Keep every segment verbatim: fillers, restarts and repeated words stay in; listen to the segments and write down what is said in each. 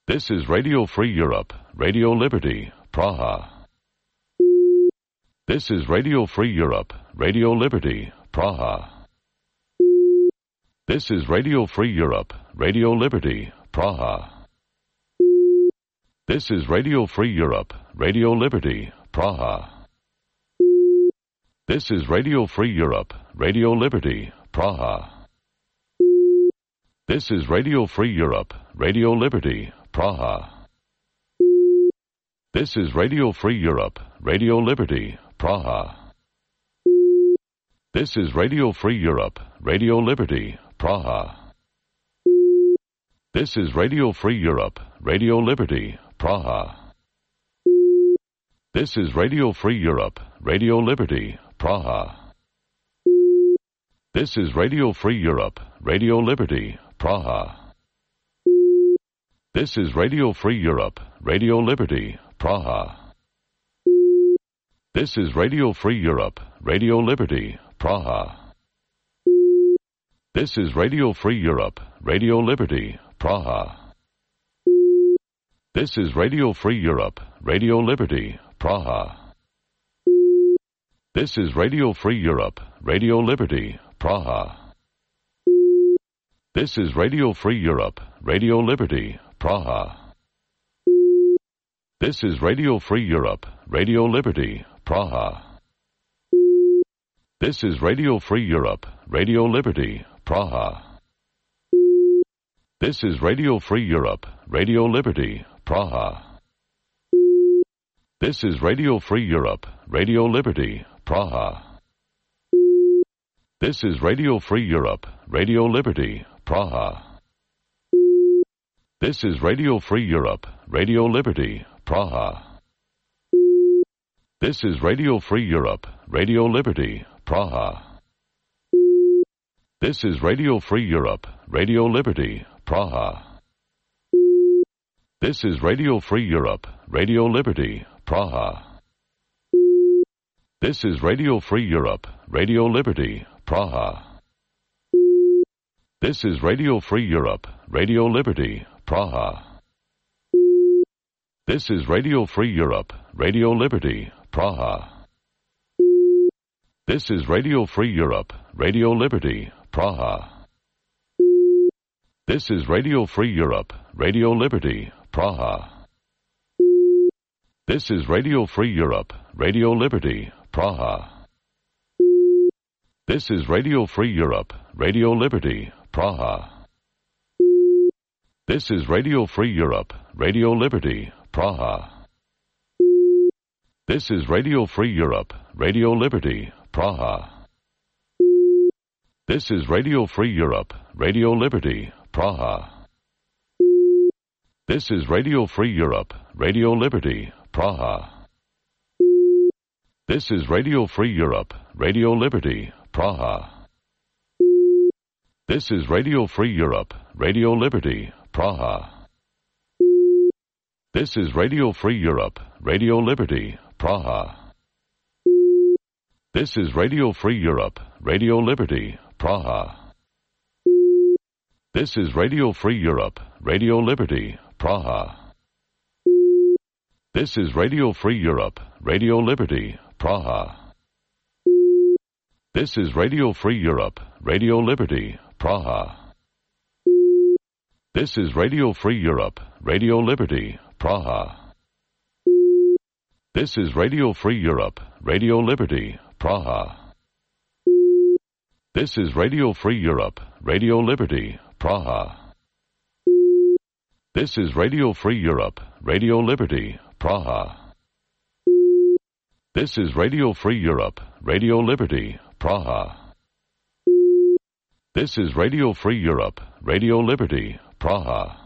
This is Radio Free Europe, Radio Liberty, Praha. This is Radio Free Europe, Radio Liberty, Praha. This is Radio Free Europe, Radio Liberty, Praha. This is Radio Free Europe, Radio Liberty, Praha. This is Radio Free Europe, Radio Liberty, Praha. This is Radio Free Europe, Radio Liberty, Praha. This is Radio Free Europe, Radio Liberty, Praha. This is Radio Free Europe, Radio Liberty, Praha. This is Radio Free Europe, Radio Liberty, Praha. This is Radio Free Europe, Radio Liberty, Praha. This is Radio Free Europe, Radio Liberty, Praha. This is Radio Free Europe, Radio Liberty, Praha. This is Radio Free Europe, Radio Liberty, Praha. This is Radio Free Europe, Radio Liberty, Praha. This is Radio Free Europe, Radio Liberty, Praha. This is Radio Free Europe, Radio Liberty, Praha. This is Radio Free Europe, Radio Liberty, Praha. This is Radio Free Europe, Radio Liberty, Praha. This is Radio Free Europe, Radio Liberty, Praha. This is Radio Free Europe, Radio Liberty, Praha. This is Radio Free Europe, Radio Liberty, Praha. This is Radio Free Europe, Radio Liberty, Praha. This is Radio Free Europe, Radio Liberty, Praha. This is Radio Free Europe, Radio Liberty, Praha. This is Radio Free Europe, Radio Liberty, Praha. This is Radio Free Europe, Radio Liberty, Praha. This is Radio Free Europe, Radio Liberty, Praha. This is Radio Free Europe, Radio Liberty, Praha. This is Radio Free Europe, Radio Liberty, Praha. This is Radio Free Europe, Radio Liberty, Praha. This is Radio Free Europe, Radio Liberty, Praha. This is Radio Free Europe, Radio Liberty, Praha. This is Radio Free Europe, Radio Liberty, Praha. This is Radio Free Europe, Radio Liberty, Praha. This is Radio Free Europe, Radio Liberty, Praha. This is Radio Free Europe, Radio Liberty, Praha. This is Radio Free Europe, Radio Liberty, Praha. This is Radio Free Europe, Radio Liberty, Praha. This is Radio Free Europe, Radio Liberty, Praha. This is Radio Free Europe, Radio Liberty, Praha. This is Radio Free Europe, Radio Liberty, Praha. This is Radio Free Europe, Radio Liberty, Praha. This is Radio Free Europe, Radio Liberty, Praha. This is Radio Free Europe, Radio Liberty, Praha. This is Radio Free Europe, Radio Liberty, Praha. This is Radio Free Europe, Radio Liberty, Praha. This is Radio Free Europe, Radio Liberty, Praha. This is Radio Free Europe, Radio Liberty, Praha. This is Radio Free Europe, Radio Liberty, Praha. This is Radio Free Europe, Radio Liberty, Praha.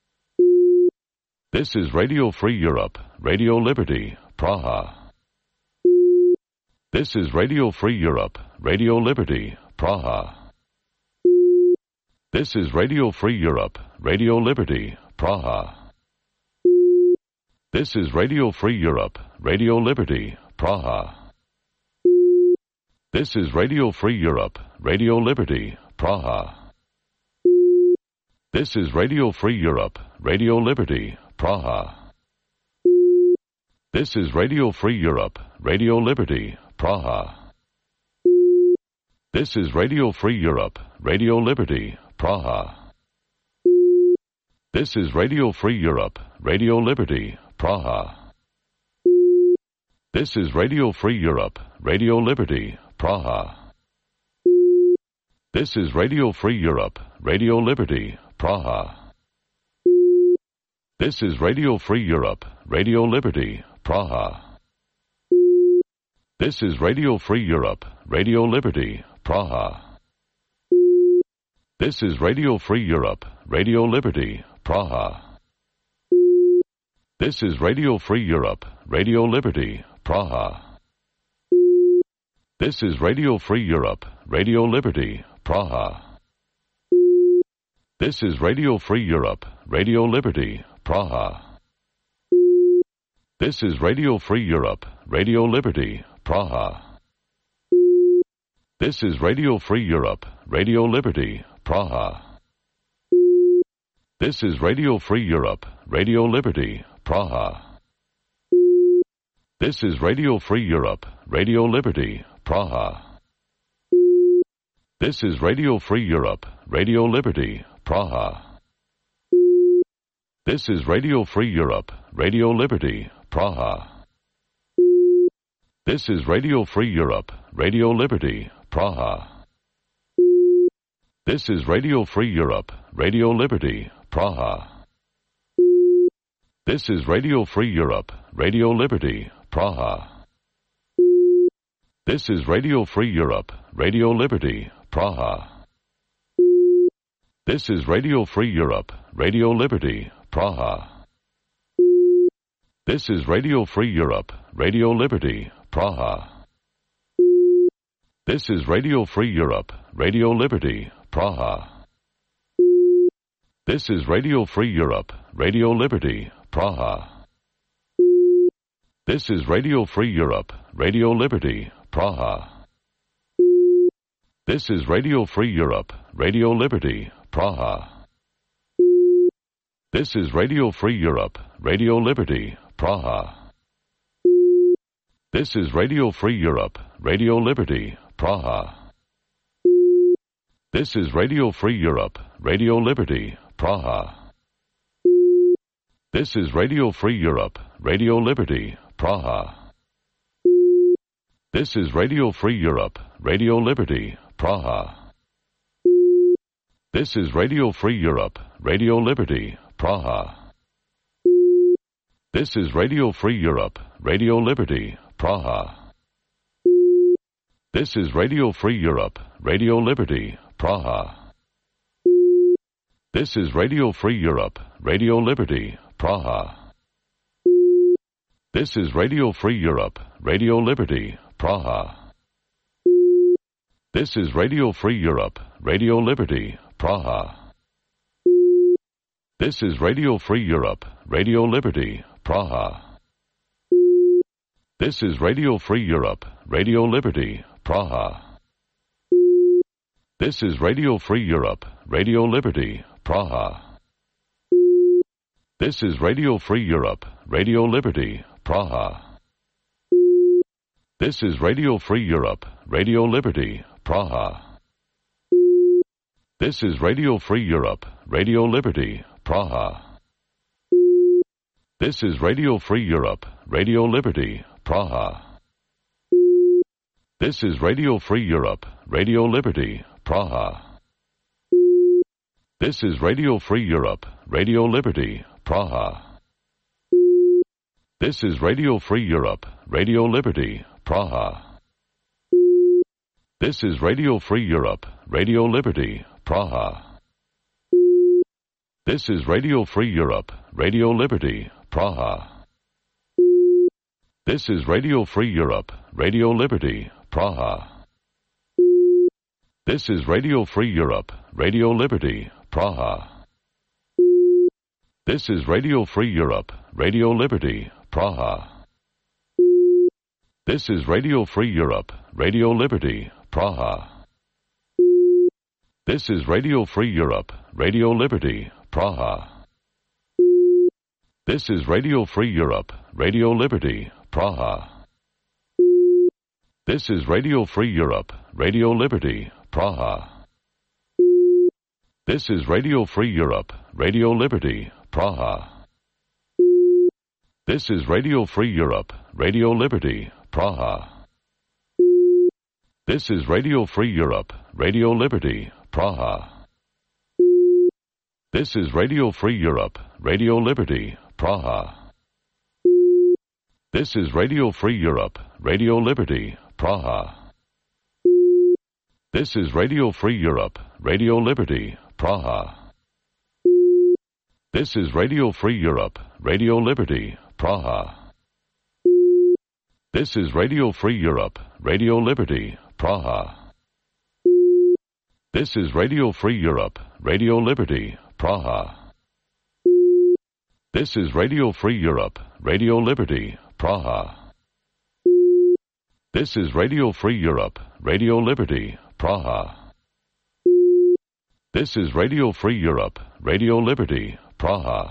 This is Radio Free Europe, Radio Liberty, Praha. This is Radio Free Europe, Radio Liberty, Praha. This is Radio Free Europe, Radio Liberty, Praha. This is Radio Free Europe, Radio Liberty, Praha. This is Radio Free Europe, Radio Liberty, Praha. This is Radio Free Europe, Radio Liberty, Praha. This is Radio Free Europe, Radio Liberty, Praha. This is Radio Free Europe, Radio Liberty, Praha. This is Radio Free Europe, Radio Liberty, Praha. This is Radio Free Europe, Radio Liberty, Praha. This is Radio Free Europe, Radio Liberty, Praha. This is Radio Free Europe, Radio Liberty, Praha. This is Radio Free Europe, Radio Liberty, Praha. This is Radio Free Europe, Radio Liberty, Praha. This is Radio Free Europe, Radio Liberty, Praha. This is Radio Free Europe, Radio Liberty, Praha. This is Radio Free Europe, Radio Liberty, Praha. This is Radio Free Europe, Radio Liberty, Praha. This is Radio Free Europe, Radio Liberty, Praha. This is Radio Free Europe, Radio Liberty, Praha. This is Radio Free Europe, Radio Liberty, Praha. This is Radio Free Europe, Radio Liberty, Praha. This is Radio Free Europe, Radio Liberty, Praha. This is Radio Free Europe, Radio Liberty, Praha. This is Radio Free Europe, Radio Liberty, Praha. This is Radio Free Europe, Radio Liberty, Praha. This is Radio Free Europe, Radio Liberty, Praha. This is Radio Free Europe, Radio Liberty, Praha. This is Radio Free Europe, Radio Liberty, Praha. This is Radio Free Europe, Radio Liberty, Praha. This is Radio Free Europe, Radio Liberty, Praha. This is Radio Free Europe, Radio Liberty, Praha. This is Radio Free Europe, Radio Liberty, Praha. This is Radio Free Europe, Radio Liberty, Praha. This is Radio Free Europe, Radio Liberty, Praha. This is Radio Free Europe, Radio Liberty, Praha. This is Radio Free Europe, Radio Liberty, Praha. This is Radio Free Europe, Radio Liberty, Praha. This is Radio Free Europe, Radio Liberty, Praha. This is Radio Free Europe, Radio Liberty, Praha. This is Radio Free Europe, Radio Liberty, Praha. This is Radio Free Europe, Radio Liberty, Praha. This is Radio Free Europe, Radio Liberty, Praha. This is Radio Free Europe, Radio Liberty, Praha. This is Radio Free Europe, Radio Liberty, Praha. This is Radio Free Europe, Radio Liberty, Praha. This is Radio Free Europe, Radio Liberty, Praha. This is Radio Free Europe, Radio Liberty, Praha. This is Radio Free Europe, Radio Liberty, Praha. This is Radio Free Europe, Radio Liberty, Praha. This is Radio Free Europe, Radio Liberty, Praha. This is Radio Free Europe, Radio Liberty, Praha. This is Radio Free Europe, Radio Liberty, Praha. This is Radio Free Europe, Radio Liberty, Praha. This is Radio Free Europe, Radio Liberty, Praha. This is Radio Free Europe, Radio Liberty, Praha. This is Radio Free Europe, Radio Liberty, Praha. This is Radio Free Europe, Radio Liberty, Praha. This is Radio Free Europe, Radio Liberty, Praha. This is Radio Free Europe, Radio Liberty, Praha. This is Radio Free Europe, Radio Liberty, Praha. This is Radio Free Europe, Radio Liberty, Praha. This is Radio Free Europe, Radio Liberty, Praha. This is Radio Free Europe, Radio Liberty, Praha. This is Radio Free Europe, Radio Liberty, Praha. This is Radio Free Europe, Radio Liberty, Praha. This is Radio Free Europe, Radio Liberty, Praha. This is Radio Free Europe, Radio Liberty, Praha. This is Radio Free Europe, Radio Liberty, Praha. This is Radio Free Europe, Radio Liberty, Praha. This is Radio Free Europe, Radio Liberty, Praha. This is Radio Free Europe, Radio Liberty, Praha. This is Radio Free Europe, Radio Liberty, Praha. This is Radio Free Europe, Radio Liberty, Praha. This is Radio Free Europe, Radio Liberty, Praha.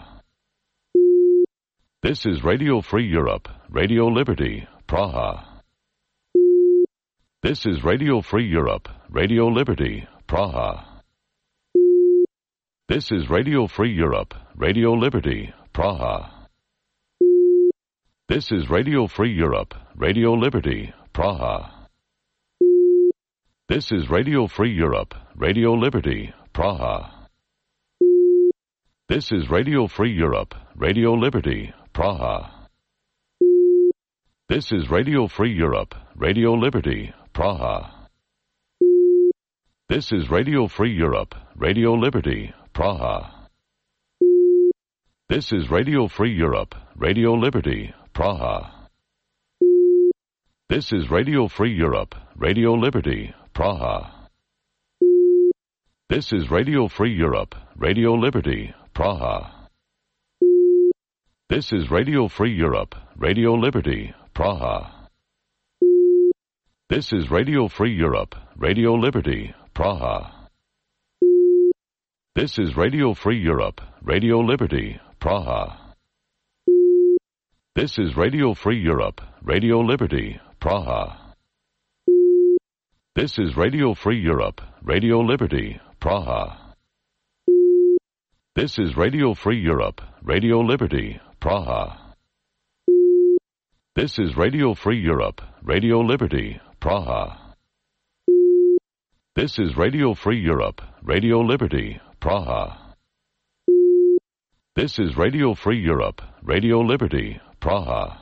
This is Radio Free Europe, Radio Liberty, Praha. This is Radio Free Europe, Radio Liberty, Praha. This is Radio Free Europe, Radio Liberty, Praha. This is Radio Free Europe, Radio Liberty, Praha. This is Radio Free Europe, Radio Liberty, Praha. This is Radio Free Europe, Radio Liberty, Praha. This is Radio Free Europe, Radio Liberty, Praha. This is Radio Free Europe, Radio Liberty, Praha. This is Radio Free Europe, Radio Liberty, Praha. This is Radio Free Europe, Radio Liberty, Praha. This is Radio Free Europe, Radio Liberty, Praha. This is Radio Free Europe, Radio Liberty, Praha. This is Radio Free Europe, Radio Liberty, Praha. This is Radio Free Europe, Radio Liberty, Praha. This is Radio Free Europe, Radio Liberty, Praha. This is Radio Free Europe, Radio Liberty, Praha. This is Radio Free Europe, Radio Liberty, Praha. This is Radio Free Europe, Radio Liberty, Praha. This is Radio Free Europe, Radio Liberty, Praha. This is Radio Free Europe, Radio Liberty, Praha.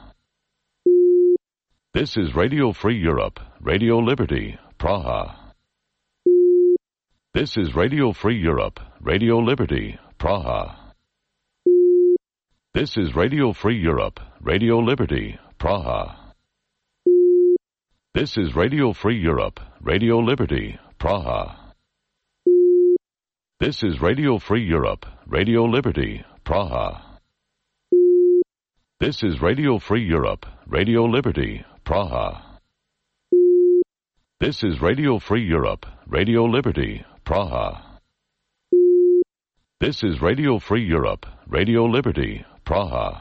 This is Radio Free Europe, Radio Liberty, Praha. This is Radio Free Europe, Radio Liberty, Praha. This is Radio Free Europe, Radio Liberty, Praha. This is Radio Free Europe, Radio Liberty, Praha. This is Radio Free Europe, Radio Liberty, Praha. This is Radio Free Europe, Radio Liberty, Praha. This is Radio Free Europe, Radio Liberty, Praha. This is Radio Free Europe, Radio Liberty, Praha.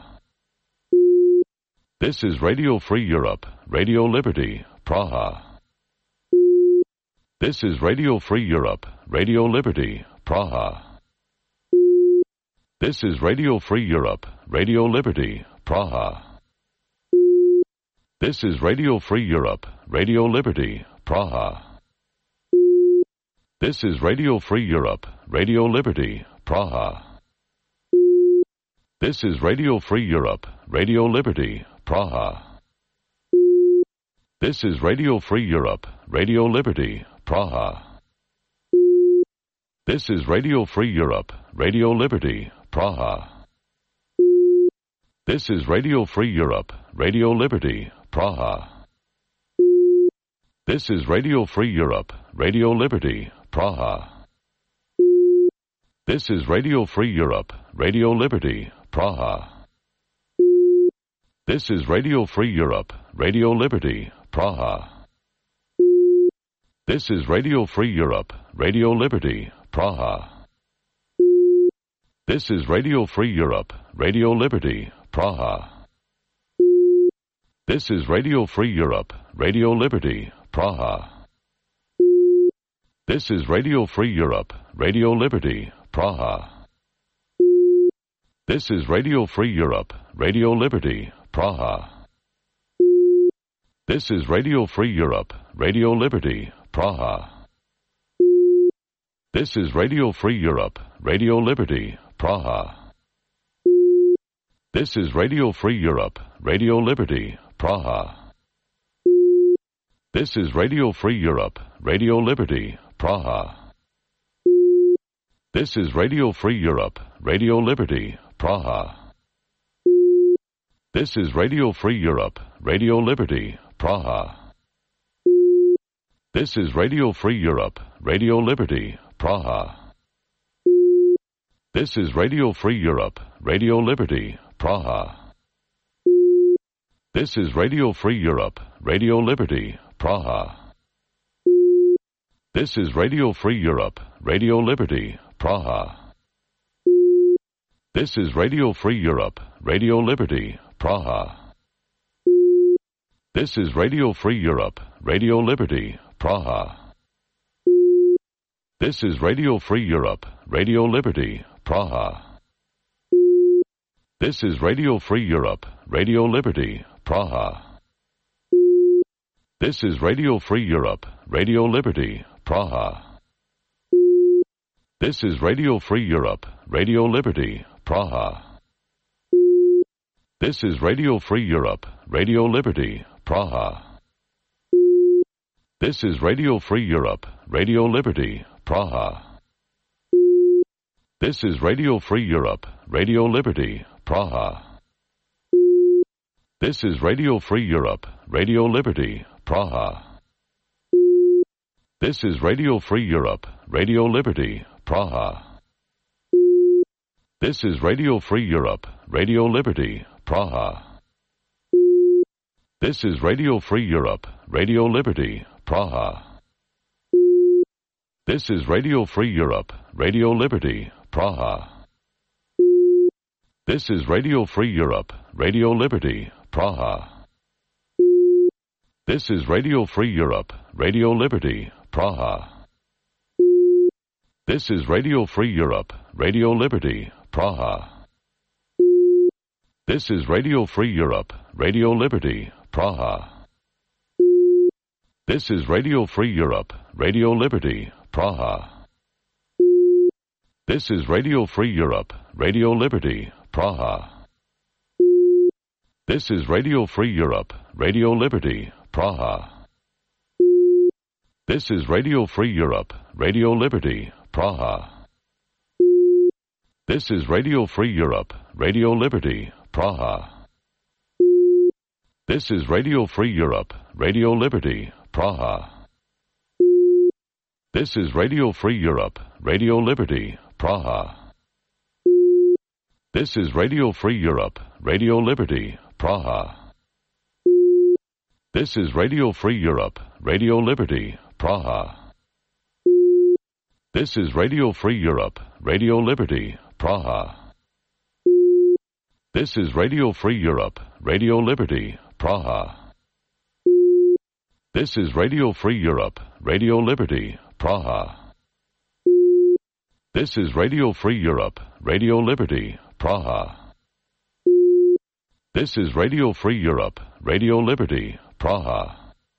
This is Radio Free Europe, Radio Liberty, Praha. This is Radio Free Europe, Radio Liberty, Praha. This is Radio Free Europe, Radio Liberty, Praha. This is Radio Free Europe, Radio Liberty, Praha. This is Radio Free Europe, Radio Liberty, Praha. This is Radio Free Europe, Radio Liberty, Praha. This is Radio Free Europe, Radio Liberty, Praha. This is Radio Free Europe, Radio Liberty, Praha. This is Radio Free Europe, Radio Liberty, Praha. This is Radio Free Europe, Radio Liberty, Praha. This is Radio Free Europe, Radio Liberty, Praha. This is Radio Free Europe, Radio Liberty, Praha. This is Radio Free Europe, Radio Liberty, Praha. This is Radio Free Europe, Radio Liberty, Praha. This is Radio Free Europe, Radio Liberty, Praha. This is Radio Free Europe, Radio Liberty, Praha. This is Radio Free Europe, Radio Liberty, Praha. This is Radio Free Europe, Radio Liberty, Praha. This is Radio Free Europe, Radio Liberty, Praha. This is Radio Free Europe, Radio Liberty, Praha. This is Radio Free Europe, Radio Liberty, Praha. This is Radio Free Europe, Radio Liberty, Praha. This is Radio Free Europe, Radio Liberty, Praha. This is Radio Free Europe, Radio Liberty, Praha. This is Radio Free Europe, Radio Liberty, Praha. This is Radio Free Europe, Radio Liberty, Praha. This is Radio Free Europe, Radio Liberty, Praha. This is Radio Free Europe, Radio Liberty, Praha. This is Radio Free Europe, Radio Liberty, Praha. This is Radio Free Europe, Radio Liberty, Praha. This is Radio Free Europe, Radio Liberty, Praha. This is Radio Free Europe, Radio Liberty, Praha. This is Radio Free Europe, Radio Liberty, Praha. This is Radio Free Europe, Radio Liberty, Praha. This is Radio Free Europe, Radio Liberty, Praha. This is Radio Free Europe, Radio Liberty, Praha. This is Radio Free Europe, Radio Liberty, Praha. This is Radio Free Europe, Radio Liberty, Praha. This is Radio Free Europe, Radio Liberty, Praha. This is Radio Free Europe, Radio Liberty, Praha. This is Radio Free Europe, Radio Liberty, Praha. This is Radio Free Europe, Radio Liberty, Praha. This is Radio Free Europe, Radio Liberty, Praha. This is Radio Free Europe, Radio Liberty, Praha. This is Radio Free Europe, Radio Liberty, Praha. This is Radio Free Europe, Radio Liberty, Praha. This is Radio Free Europe, Radio Liberty, Praha. This is Radio Free Europe, Radio Liberty, Praha. This is Radio Free Europe, Radio Liberty, Praha. This is Radio Free Europe, Radio Liberty, Praha. This is Radio Free Europe, Radio Liberty, Praha. This is Radio Free Europe, Radio Liberty, Praha. This is Radio Free Europe, Radio Liberty, Praha. This is Radio Free Europe, Radio Liberty, Praha. This is Radio Free Europe, Radio Liberty, Praha. This is Radio Free Europe, Radio Liberty, Praha. This is Radio Free Europe, Radio Liberty, Praha. This is Radio Free Europe, Radio Liberty, Praha. This is Radio Free Europe, Radio Liberty, Praha.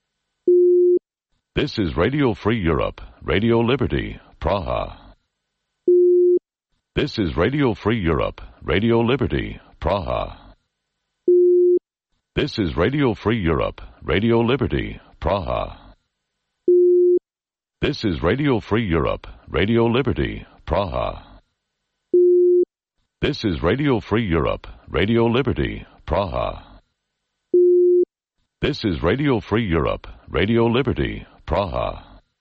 This is Radio Free Europe, Radio Liberty, Praha. This is Radio Free Europe, Radio Liberty, Praha. This is Radio Free Europe, Radio Liberty, Praha. This is Radio Free Europe, Radio Liberty, Praha. This is Radio Free Europe, Radio Liberty, Praha. This is Radio Free Europe, Radio Liberty, Praha.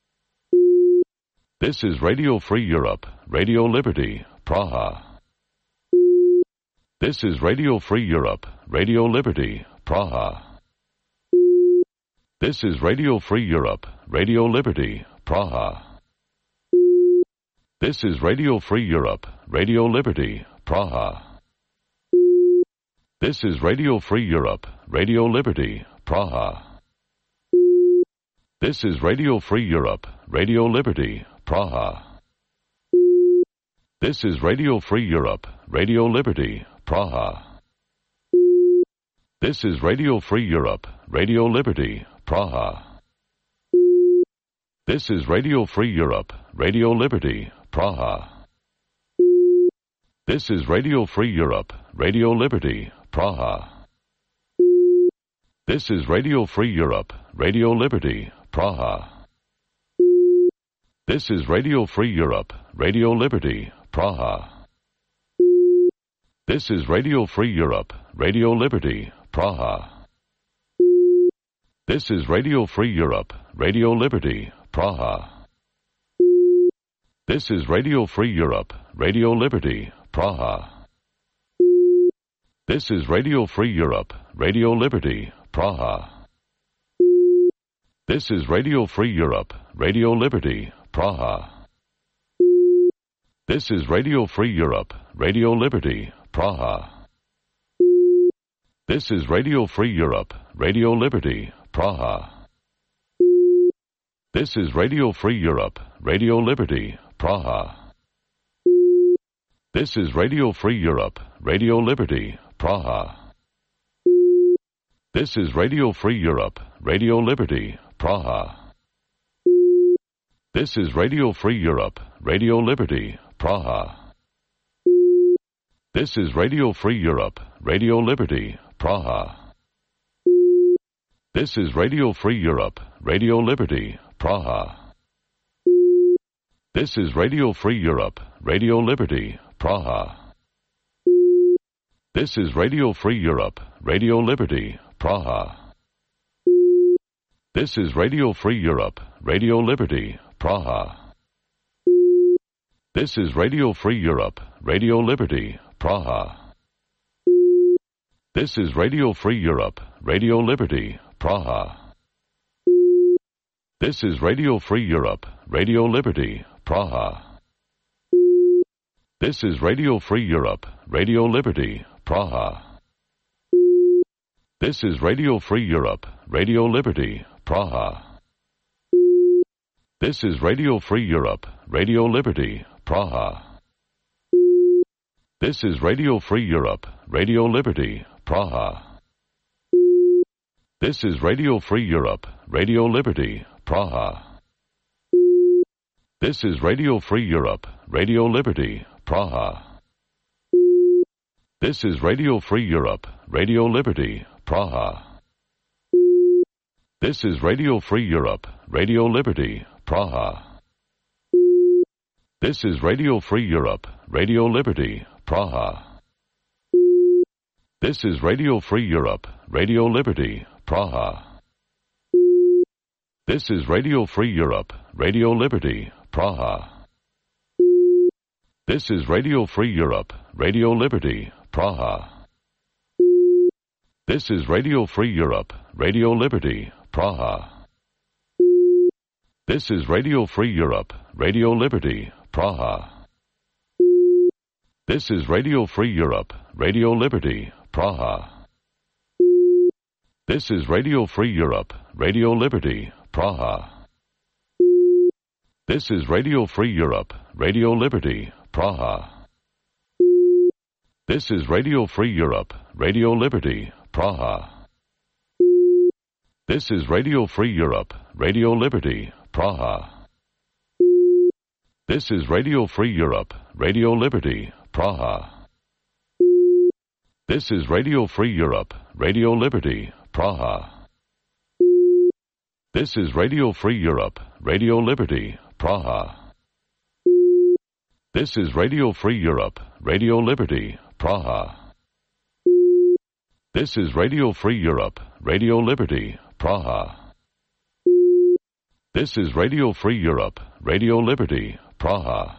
This is Radio Free Europe, Radio Liberty, Praha. This is Radio Free Europe, Radio Liberty, Praha. This is Radio Free Europe, Radio Liberty, Praha. This is Radio Free Europe, Radio Liberty, Praha. This is Radio Free Europe, Radio Liberty, Praha. This is Radio Free Europe, Radio Liberty, Praha. This is Radio Free Europe, Radio Liberty, Praha. This is Radio Free Europe, Radio Liberty, Praha. This is Radio Free Europe, Radio Liberty, Praha. This is Radio Free Europe, Radio Liberty, Praha. This is Radio Free Europe, Radio Liberty, Praha. This is Radio Free Europe, Radio Liberty, Praha. This is Radio Free Europe, Radio Liberty, Praha. This is Radio Free Europe, Radio Liberty, Praha. This is Radio Free Europe, Radio Liberty, Praha. This is Radio Free Europe, Radio Liberty, Praha. This is Radio Free Europe, Radio Liberty, Praha. This is Radio Free Europe, Radio Liberty, Praha. This is Radio Free Europe, Radio Liberty, Praha. This is Radio Free Europe, Radio Liberty, Praha. This is Radio Free Europe, Radio Liberty, Praha. This is Radio Free Europe, Radio Liberty, Praha. This is Radio Free Europe, Radio Liberty, Praha. This is Radio Free Europe, Radio Liberty, Praha. This is Radio Free Europe, Radio Liberty, Praha. This is Radio Free Europe, Radio Liberty, Praha. This is Radio Free Europe, Radio Liberty, Praha. This is Radio Free Europe, Radio Liberty, Praha. This is Radio Free Europe, Radio Liberty, Praha. This is Radio Free Europe, Radio Liberty, Praha. This is Radio Free Europe, Radio Liberty, Praha. This is Radio Free Europe, Radio Liberty, Praha. This is Radio Free Europe, Radio Liberty, Praha. This is Radio Free Europe, Radio Liberty, Praha. This is Radio Free Europe, Radio Liberty, Praha. This is Radio Free Europe, Radio Liberty, Praha. This is Radio Free Europe, Radio Liberty, Praha. This is Radio Free Europe, Radio Liberty, Praha. This is Radio Free Europe, Radio Liberty, Praha. This is Radio Free Europe, Radio Liberty, Praha. This is Radio Free Europe, Radio Liberty, Praha. This is Radio Free Europe, Radio Liberty, Praha. This is Radio Free Europe, Radio Liberty, Praha. This is Radio Free Europe, Radio Liberty, Praha. This is Radio Free Europe, Radio Liberty, Praha. This is Radio Free Europe, Radio Liberty, Praha. This is Radio Free Europe, Radio Liberty, Praha. This is Radio Free Europe, Radio Liberty, Praha. This is Radio Free Europe, Radio Liberty, Praha. This is Radio Free Europe, Radio Liberty, Praha. This is Radio Free Europe, Radio Liberty, Praha. This is Radio Free Europe, Radio Liberty, Praha. This is Radio Free Europe, Radio Liberty, Praha. This is Radio Free Europe, Radio Liberty, Praha. This is Radio Free Europe, Radio Liberty, Praha. This is Radio Free Europe, Radio Liberty, Praha.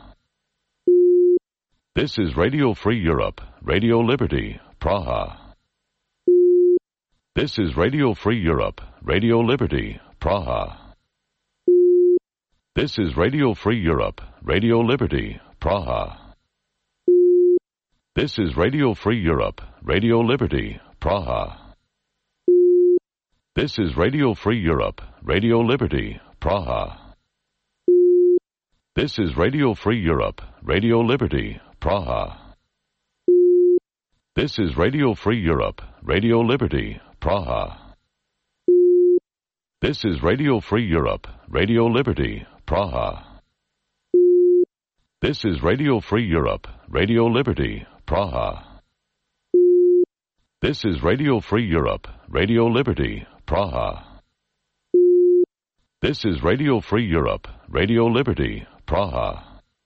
This is Radio Free Europe, Radio Liberty, Praha. This is Radio Free Europe, Radio Liberty, Praha. This is Radio Free Europe, Radio Liberty, Praha. This is Radio Free Europe, Radio Liberty, Praha. This is Radio Free Europe, Radio Liberty, Praha. This is Radio Free Europe, Radio Liberty, Praha. This is Radio Free Europe, Radio Liberty, Praha. This is Radio Free Europe, Radio Liberty, Praha. This is Radio Free Europe, Radio Liberty, Praha. This is Radio Free Europe, Radio Liberty, Praha. This is Radio Free Europe, Radio Liberty, Praha.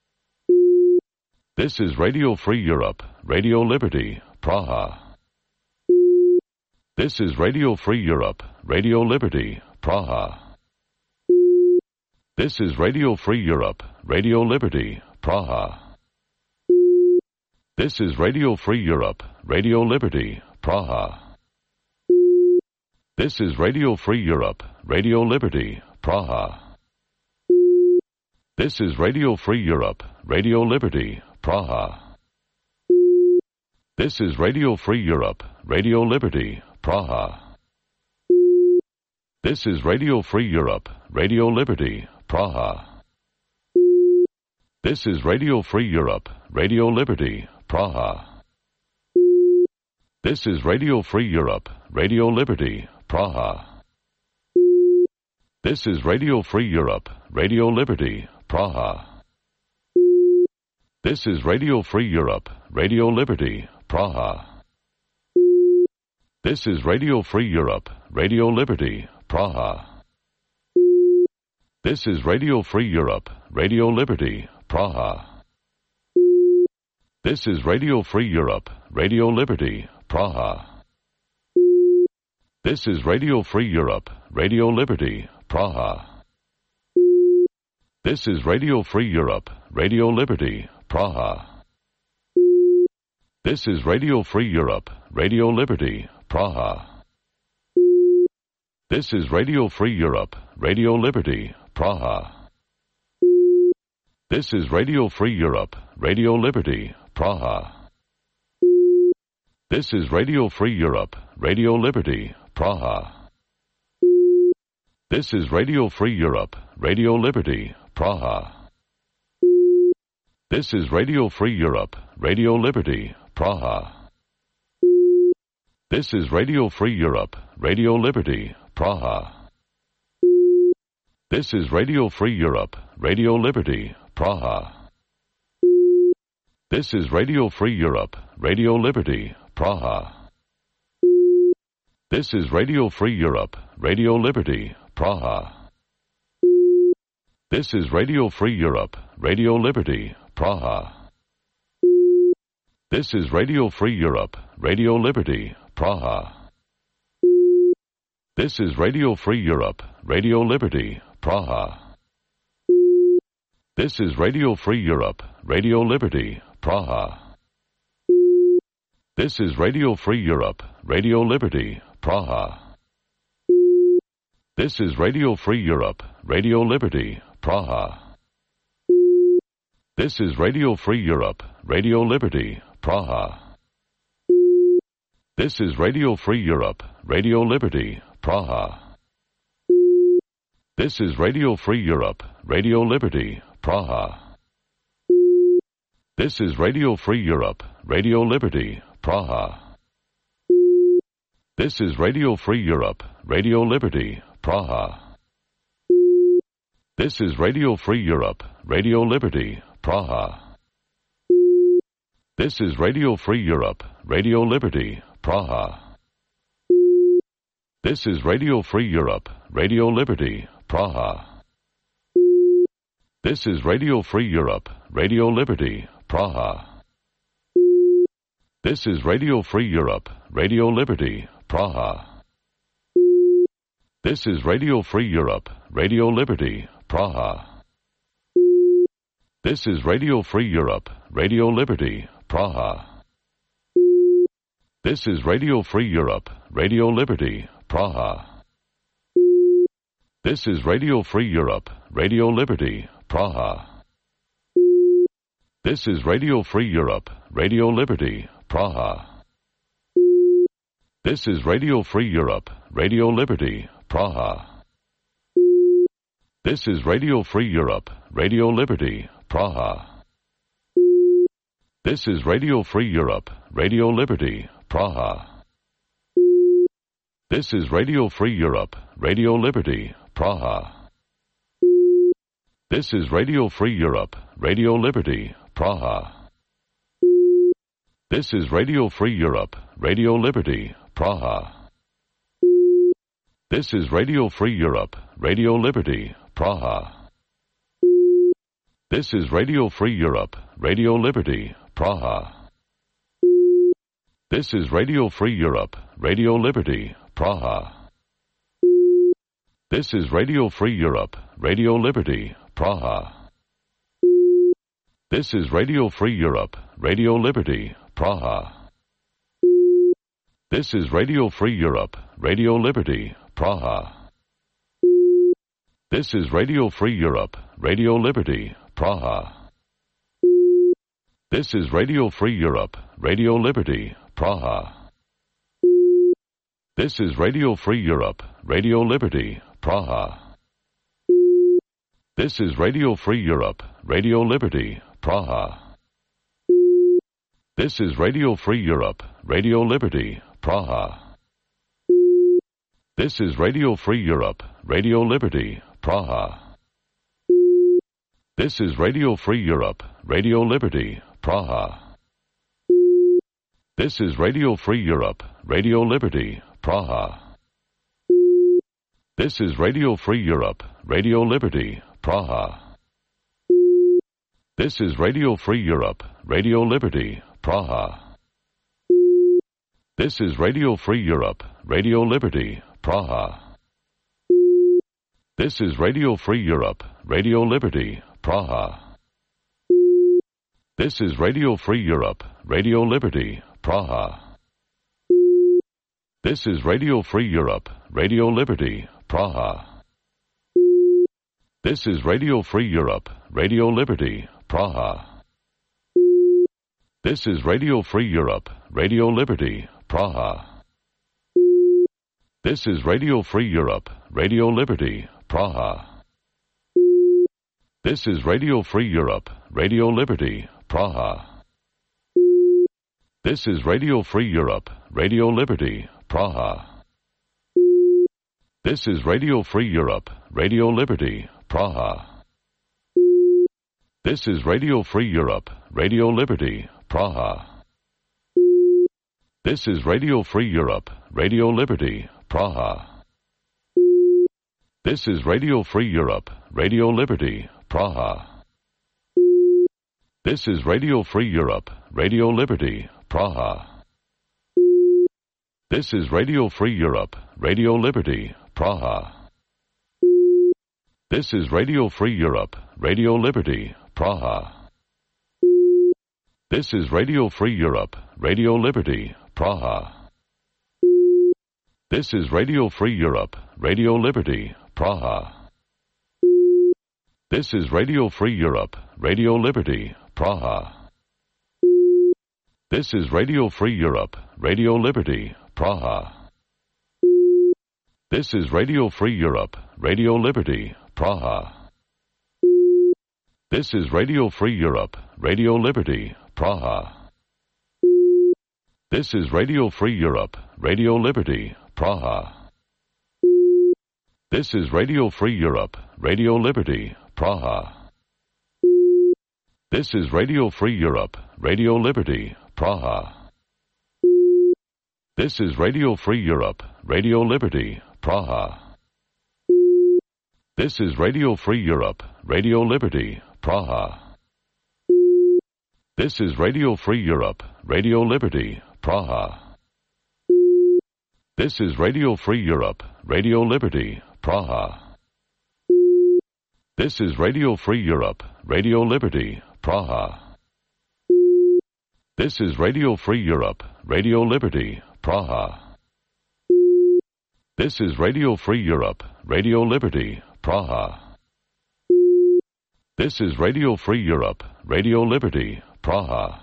This is Radio Free Europe, Radio Liberty, Praha. This is Radio Free Europe, Radio Liberty, Praha. This is Radio Free Europe, Radio Liberty, Praha. This is Radio Free Europe, Radio Liberty, Praha. This is Radio Free Europe, Radio Liberty, Praha. This is Radio Free Europe, Radio Liberty, Praha. This is Radio Free Europe, Radio Liberty, Praha. This is Radio Free Europe, Radio Liberty, Praha. This is Radio Free Europe, Radio Liberty, Praha. This is Radio Free Europe, Radio Liberty, Praha. This is Radio Free Europe, Radio Liberty, Praha. This is Radio Free Europe, Radio Liberty, Praha. This is Radio Free Europe, Radio Liberty, Praha. This is Radio Free Europe, Radio Liberty, Praha. This is Radio Free Europe, Radio Liberty, Praha. This is Radio Free Europe, Radio Liberty, Praha. This is Radio Free Europe, Radio Liberty, Praha. This is Radio Free Europe, Radio Liberty, Praha. This is Radio Free Europe, Radio Liberty, Praha. This is Radio Free Europe, Radio Liberty, Praha. This is Radio Free Europe, Radio Liberty, Praha. This is Radio Free Europe, Radio Liberty, Praha. This is Radio Free Europe, Radio Liberty, Praha. This is Radio Free Europe, Radio Liberty, Praha. This is Radio Free Europe, Radio Liberty, Praha. This is Radio Free Europe, Radio Liberty, Praha. This is Radio Free Europe, Radio Liberty, Praha. This is Radio Free Europe, Radio Liberty, Praha. This is Radio Free Europe, Radio Liberty, Praha. This is Radio Free Europe, Radio Liberty, Praha. This is Radio Free Europe, Radio Liberty, Praha. This is Radio Free Europe, Radio Liberty, Praha. This is Radio Free Europe, Radio Liberty, Praha. This is Radio Free Europe, Radio Liberty, Praha. This is Radio Free Europe, Radio Liberty, Praha. This is Radio Free Europe, Radio Liberty, Praha. This is Radio Free Europe, Radio Liberty, Praha. This is Radio Free Europe, Radio Liberty, Praha. This is Radio Free Europe, Radio Liberty, Praha. This is Radio Free Europe, Radio Liberty, Praha. This is Radio Free Europe, Radio Liberty, Praha. This is Radio Free Europe, Radio Liberty, Praha. This is Radio Free Europe, Radio Liberty, Praha. This is Radio Free Europe, Radio Liberty, Praha. This is Radio Free Europe, Radio Liberty, Praha. This is Radio Free Europe, Radio Liberty, Praha. This is Radio Free Europe, Radio Liberty, Praha. This is Radio Free Europe, Radio Liberty, Praha. This is Radio Free Europe, Radio Liberty, Praha. This is Radio Free Europe, Radio Liberty, Praha. This is Radio Free Europe, Radio Liberty, Praha. This is Radio Free Europe, Radio Liberty, Praha. This is Radio Free Europe, Radio Liberty, Praha. This is Radio Free Europe, Radio Liberty, Praha. This is Radio Free Europe, Radio Liberty, Praha. This is Radio Free Europe, Radio Liberty, Praha. This is Radio Free Europe, Radio Liberty, Praha. This is Radio Free Europe, Radio Liberty, Praha. This is Radio Free Europe, Radio Liberty, Praha. This is Radio Free Europe, Radio Liberty, Praha. This is Radio Free Europe, Radio Liberty, Praha. This is Radio Free Europe, Radio Liberty, Praha. This is Radio Free Europe, Radio Liberty, Praha. This is Radio Free Europe, Radio Liberty, Praha. This is Radio Free Europe, Radio Liberty, Praha. This is Radio Free Europe, Radio Liberty, Praha. This is Radio Free Europe, Radio Liberty, Praha. This is Radio Free Europe, Radio Liberty, Praha. This is Radio Free Europe, Radio Liberty, Praha. This is Radio Free Europe, Radio Liberty, Praha. This is Radio Free Europe, Radio Liberty, Praha. This is Radio Free Europe, Radio Liberty, Praha. This is Radio Free Europe, Radio Liberty, Praha. This is Radio Free Europe, Radio Liberty, Praha. This is Radio Free Europe, Radio Liberty, Praha. This is Radio Free Europe, Radio Liberty, Praha. This is Radio Free Europe, Radio Liberty, Praha. This is Radio Free Europe, Radio Liberty, Praha. This is Radio Free Europe, Radio Liberty, Praha. This is Radio Free Europe, Radio Liberty, Praha. This is Radio Free Europe, Radio Liberty, Praha. This is Radio Free Europe, Radio Liberty, Praha. This is Radio Free Europe, Radio Liberty, Praha. This is Radio Free Europe, Radio Liberty, Praha. This is Radio Free Europe, Radio Liberty, Praha. This is Radio Free Europe, Radio Liberty, Praha. This is Radio Free Europe, Radio Liberty, Praha. This is Radio Free Europe, Radio Liberty, Praha. This is Radio Free Europe, Radio Liberty, Praha. This is Radio Free Europe, Radio Liberty, Praha. This is Radio Free Europe, Radio Liberty, Praha. This is Radio Free Europe, Radio Liberty, Praha. This is Radio Free Europe, Radio Liberty, Praha. This is Radio Free Europe, Radio Liberty, Praha. This is Radio Free Europe, Radio Liberty, Praha. This is Radio Free Europe, Radio Liberty, Praha. This is Radio Free Europe, Radio Liberty, Praha. This is Radio Free Europe, Radio Liberty, Praha. This is Radio Free Europe, Radio Liberty, Praha. This is Radio Free Europe, Radio Liberty, Praha. This is Radio Free Europe, Radio Liberty, Praha. This is Radio Free Europe, Radio Liberty, Praha. This is Radio Free Europe, Radio Liberty, Praha.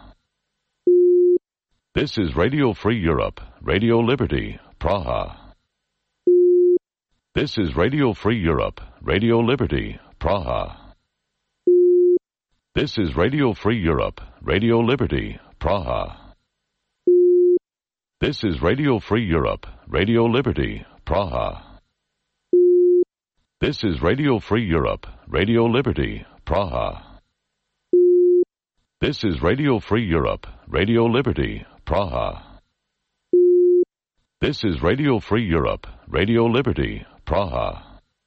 This is Radio Free Europe, Radio Liberty, Praha. This is Radio Free Europe, Radio Liberty, Praha. This is Radio Free Europe, Radio Liberty, Praha. This is Radio Free Europe, Radio Liberty, Praha. This is Radio Free Europe, Radio Liberty, Praha. This is Radio Free Europe, Radio Liberty, Praha. This is Radio Free Europe, Radio Liberty, Praha.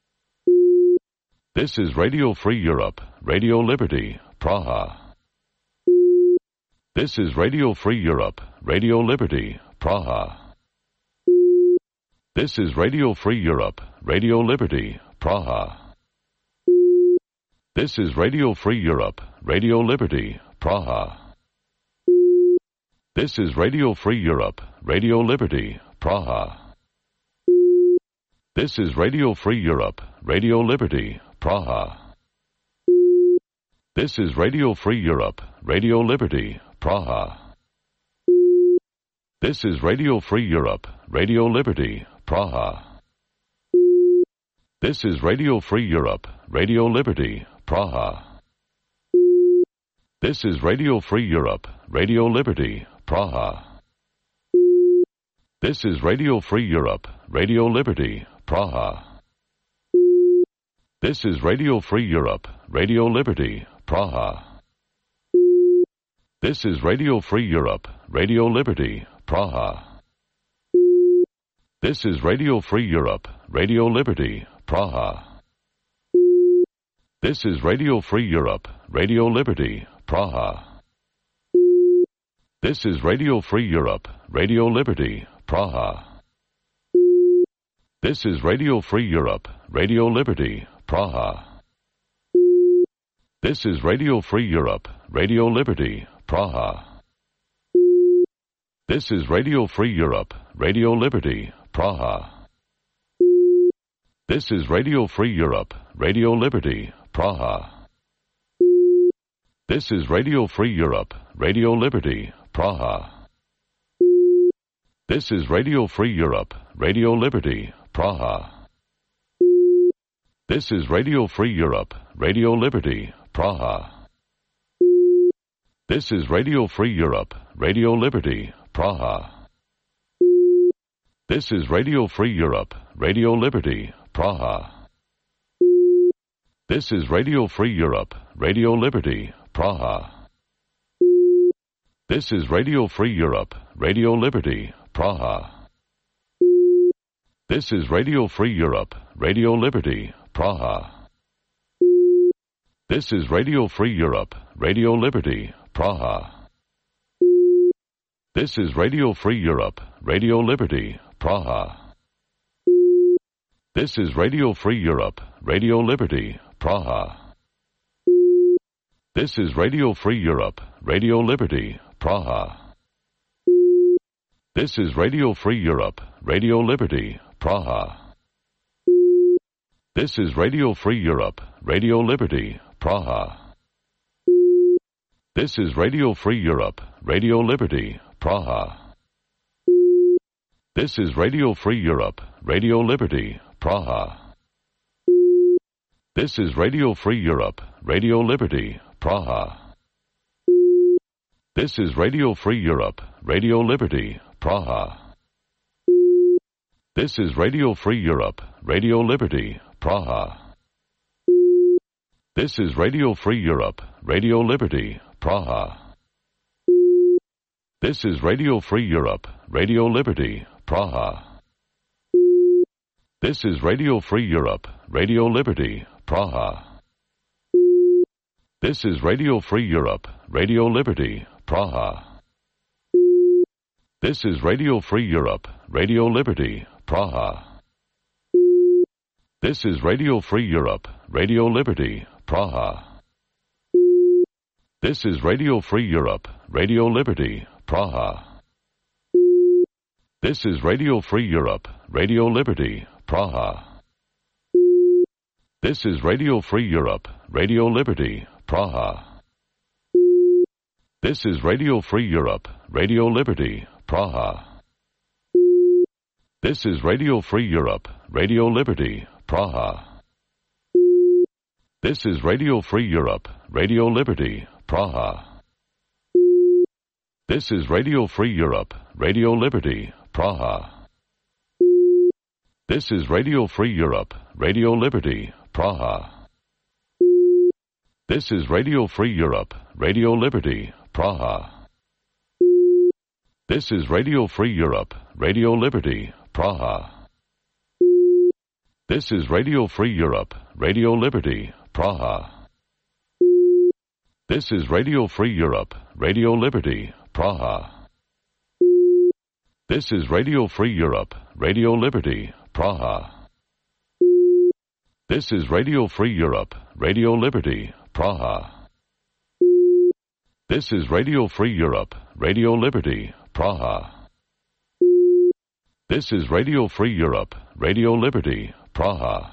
This is Radio Free Europe, Radio Liberty, Praha. This is Radio Free Europe, Radio Liberty, Praha. This is Radio Free Europe, Radio Liberty, Praha. This is Radio Free Europe, Radio Liberty, Praha. This is Radio Free Europe, Radio Liberty, Praha. This is Radio Free Europe, Radio Liberty, Praha. This is Radio Free Europe, Radio Liberty, Praha. This is Radio Free Europe, Radio Liberty, Praha. This is Radio Free Europe, Radio Liberty, Praha. This is Radio Free Europe, Radio Liberty, Praha. This is Radio Free Europe, Radio Liberty, Praha. This is Radio Free Europe, Radio Liberty, Praha. This is Radio Free Europe, Radio Liberty, Praha. This is Radio Free Europe, Radio Liberty, Praha. This is Radio Free Europe, Radio Liberty, Praha. This is Radio Free Europe, Radio Liberty, Praha. This is Radio Free Europe, Radio Liberty, Praha. This is Radio Free Europe, Radio Liberty, Praha. This is Radio Free Europe, Radio Liberty, Praha. This is Radio Free Europe, Radio Liberty, Praha. This is Radio Free Europe, Radio Liberty, Praha. This is Radio Free Europe, Radio Liberty, Praha. This is Radio Free Europe, Radio Liberty, Praha. This is Radio Free Europe, Radio Liberty, Praha. This is Radio Free Europe, Radio Liberty, Praha. This is Radio Free Europe, Radio Liberty, Praha. This is Radio Free Europe, Radio Liberty, Praha. This is Radio Free Europe, Radio Liberty, Praha. This is Radio Free Europe, Radio Liberty, Praha. This is Radio Free Europe, Radio Liberty, Praha. This is Radio Free Europe, Radio Liberty, Praha. This is Radio Free Europe, Radio Liberty, Praha. This is Radio Free Europe, Radio Liberty, Praha. This is Radio Free Europe, Radio Liberty, Praha. This is Radio Free Europe, Radio Liberty, Praha. This is Radio Free Europe, Radio Liberty, Praha. This is Radio Free Europe, Radio Liberty, Praha. This is Radio Free Europe, Radio Liberty, Praha. This is Radio Free Europe, Radio Liberty, Praha. This is Radio Free Europe, Radio Liberty, Praha. This is Radio Free Europe, Radio Liberty, Praha. This is Radio Free Europe, Radio Liberty, Praha. This is Radio Free Europe, Radio Liberty, Praha. This is Radio Free Europe, Radio Liberty, Praha. This is Radio Free Europe, Radio Liberty, Praha. This is Radio Free Europe, Radio Liberty, Praha. This is Radio Free Europe, Radio Liberty, Praha. This is Radio Free Europe, Radio Liberty, Praha. This is Radio Free Europe, Radio Liberty, Praha. This is Radio Free Europe, Radio Liberty, Praha. This is Radio Free Europe, Radio Liberty, Praha. This is Radio Free Europe, Radio Liberty, Praha. This is Radio Free Europe, Radio Liberty, Praha. This is Radio Free Europe, Radio Liberty, Praha. This is Radio Free Europe, Radio Liberty, Praha. This is Radio Free Europe, Radio Liberty, Praha. This is Radio Free Europe, Radio Liberty, Praha. This is Radio Free Europe, Radio Liberty, Praha. This is Radio Free Europe, Radio Liberty, Praha. This is Radio Free Europe, Radio Liberty, Praha. This is Radio Free Europe, Radio Liberty, Praha.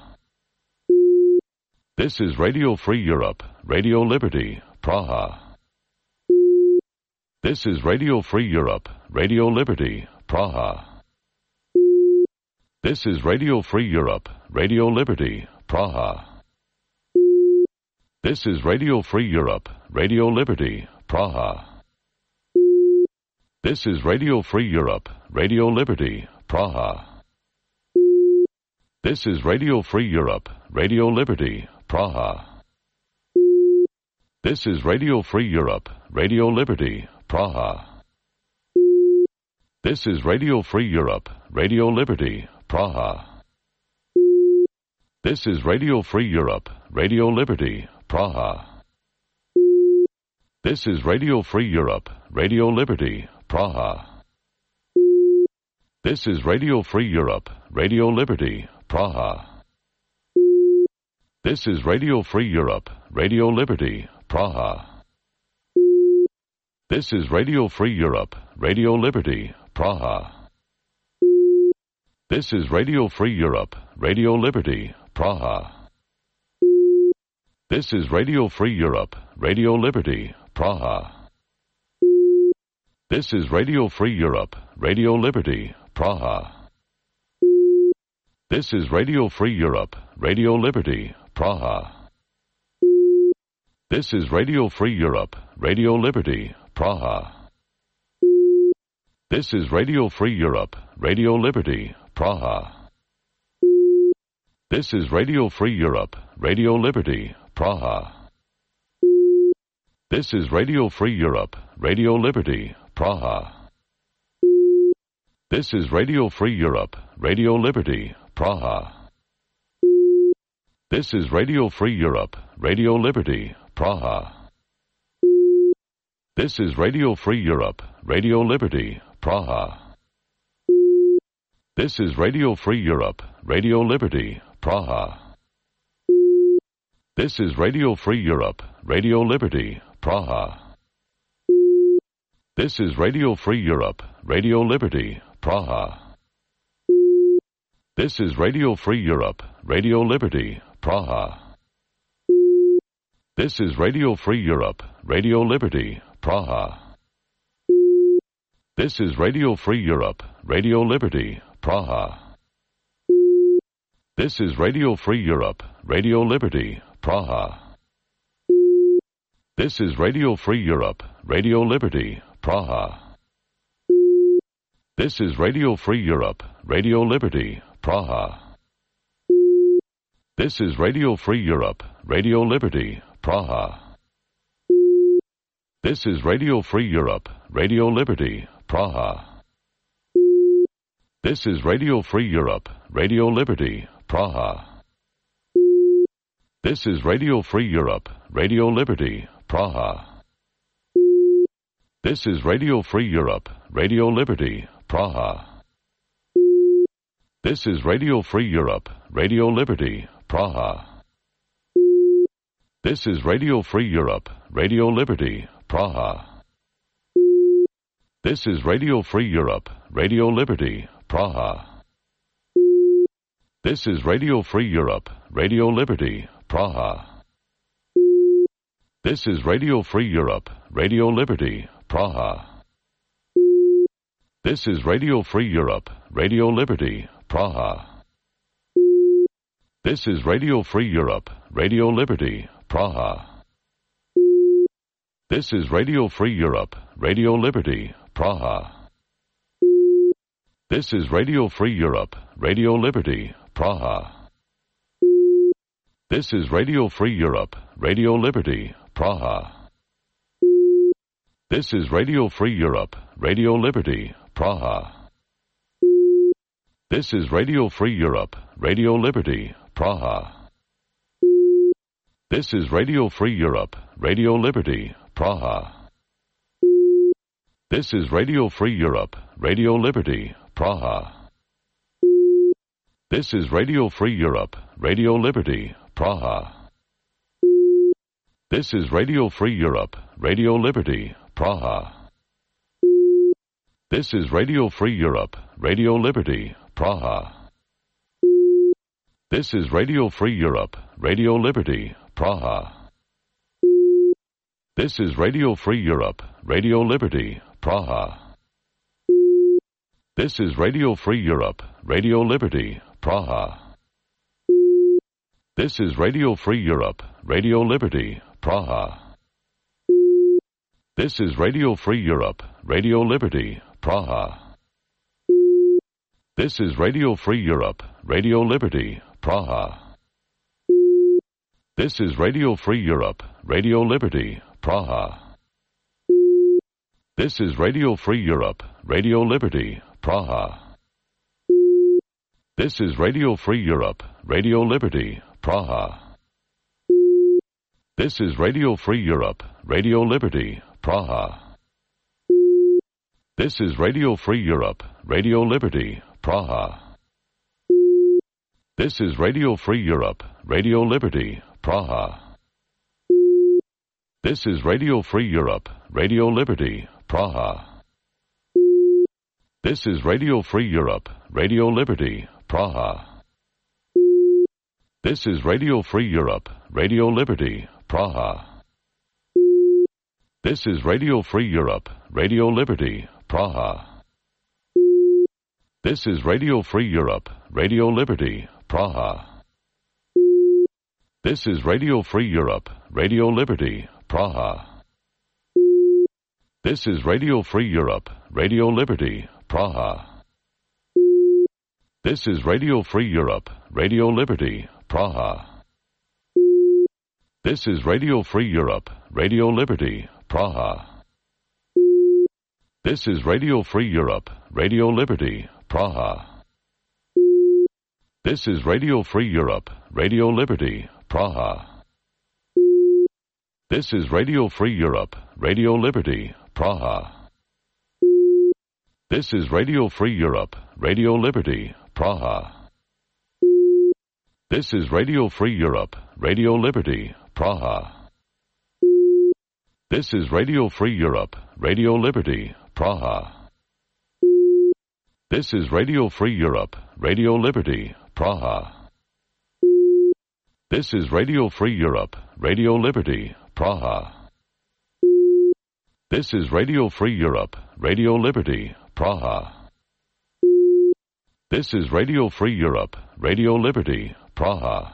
This is Radio Free Europe, Radio Liberty, Praha. This is Radio Free Europe, Radio Liberty, Praha. This is Radio Free Europe, Radio Liberty, Praha. This is Radio Free Europe, Radio Liberty, Praha. This is Radio Free Europe, Radio Liberty, Praha. This is Radio Free Europe, Radio Liberty, Praha. This is Radio Free Europe, Radio Liberty, Praha. This is Radio Free Europe, Radio Liberty, Praha. This is Radio Free Europe, Radio Liberty, Praha. This is Radio Free Europe, Radio Liberty, Praha. This is Radio Free Europe, Radio Liberty, Praha. This is Radio Free Europe, Radio Liberty, Praha. This is Radio Free Europe, Radio Liberty, Praha. This is Radio Free Europe, Radio Liberty, Praha. This is Radio Free Europe, Radio Liberty, Praha. This is Radio Free Europe, Radio Liberty, Praha. This is Radio Free Europe, Radio Liberty, Praha. This is Radio Free Europe, Radio Liberty, Praha. This is Radio Free Europe, Radio Liberty, Praha. This is Radio Free Europe, Radio Liberty, Praha. This is Radio Free Europe, Radio Liberty, Praha. This is Radio Free Europe, Radio Liberty, Praha. This is Radio Free Europe, Radio Liberty, Praha. This is Radio Free Europe, Radio Liberty, Praha. This is Radio Free Europe, Radio Liberty, Praha. This is Radio Free Europe, Radio Liberty, Praha. This is Radio Free Europe, Radio Liberty, Praha. This is Radio Free Europe, Radio Liberty, Praha. This is Radio Free Europe, Radio Liberty, Praha. This is Radio Free Europe, Radio Liberty, Praha. This is Radio Free Europe, Radio Liberty, Praha. This is Radio Free Europe, Radio Liberty, Praha. This is Radio Free Europe, Radio Liberty, Praha. This is Radio Free Europe, Radio Liberty, Praha. This is Radio Free Europe, Radio Liberty, Praha. This is Radio Free Europe, Radio Liberty, Praha. This is Radio Free Europe, Radio Liberty, Praha. This is Radio Free Europe, Radio Liberty, Praha. This is Radio Free Europe, Radio Liberty, Praha. This is Radio Free Europe, Radio Liberty, Praha. This is Radio Free Europe, Radio Liberty, Praha. This is Radio Free Europe, Radio Liberty, Praha. This is Radio Free Europe, Radio Liberty, Praha. This is Radio Free Europe, Radio Liberty, Praha. This is Radio Free Europe, Radio Liberty, Praha. This is Radio Free Europe, Radio Liberty, Praha. This is Radio Free Europe, Radio Liberty, Praha. This is Radio Free Europe, Radio Liberty, Praha. This is Radio Free Europe, Radio Liberty, Praha. This is Radio Free Europe, Radio Liberty, Praha. This is Radio Free Europe, Radio Liberty, Praha. This is Radio Free Europe, Radio Liberty, Praha. This is Radio Free Europe, Radio Liberty, Praha. This is Radio Free Europe, Radio Liberty, Praha. This is Radio Free Europe, Radio Liberty, Praha. This is Radio Free Europe, Radio Liberty, Praha. This is Radio Free Europe, Radio Liberty, Praha. This is Radio Free Europe, Radio Liberty, Praha. This is Radio Free Europe, Radio Liberty, Praha. This is Radio Free Europe, Radio Liberty, Praha. This is Radio Free Europe, Radio Liberty, Praha. This is Radio Free Europe, Radio Liberty, Praha. This is Radio Free Europe, Radio Liberty, Praha. This is Radio Free Europe, Radio Liberty, Praha. This is Radio Free Europe, Radio Liberty, Praha. This is Radio Free Europe, Radio Liberty, Praha. This is Radio Free Europe, Radio Liberty, Praha. This is Radio Free Europe, Radio Liberty, Praha. This is Radio Free Europe, Radio Liberty, Praha. This is Radio Free Europe, Radio Liberty, Praha. This is Radio Free Europe, Radio Liberty, Praha. This is Radio Free Europe, Radio Liberty, Praha. This is Radio Free Europe, Radio Liberty, Praha. This is Radio Free Europe, Radio Liberty, Praha. This is Radio Free Europe, Radio Liberty, Praha. This is Radio Free Europe, Radio Liberty, Praha. This is Radio Free Europe, Radio Liberty, Praha. This is Radio Free Europe, Radio Liberty, Praha. This is Radio Free Europe, Radio Liberty, Praha. This is Radio Free Europe, Radio Liberty, Praha. This is Radio Free Europe, Radio Liberty, Praha. This is Radio Free Europe, Radio Liberty, Praha. This is Radio Free Europe, Radio Liberty, Praha. This is Radio Free Europe, Radio Liberty, Praha. This is Radio Free Europe, Radio Liberty, Praha. This is Radio Free Europe, Radio Liberty, Praha.